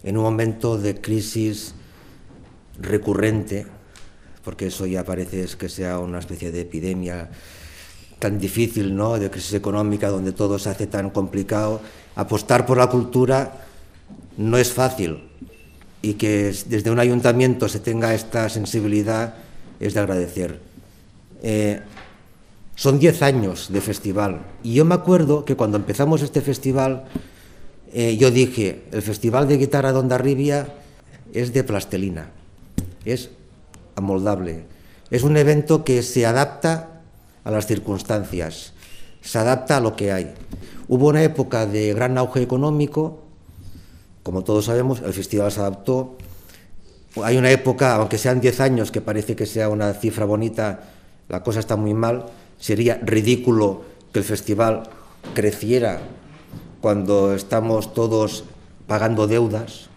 en un momento de crisis recurrente, porque eso ya parece que sea una especie de epidemia tan difícil, ¿no?, de crisis económica, donde todo se hace tan complicado. Apostar por la cultura no es fácil, y que desde un ayuntamiento se tenga esta sensibilidad es de agradecer. Son 10 años de festival, y yo me acuerdo que cuando empezamos este festival, yo dije, el Festival de Guitarra de Hondarribia es de plastelina, es amoldable, es un evento que se adapta a las circunstancias, se adapta a lo que hay. Hubo una época de gran auge económico, como todos sabemos, el festival se adaptó. Hay una época, aunque sean 10 años, que parece que sea una cifra bonita, la cosa está muy mal. Sería ridículo que el festival creciera cuando estamos todos pagando deudas.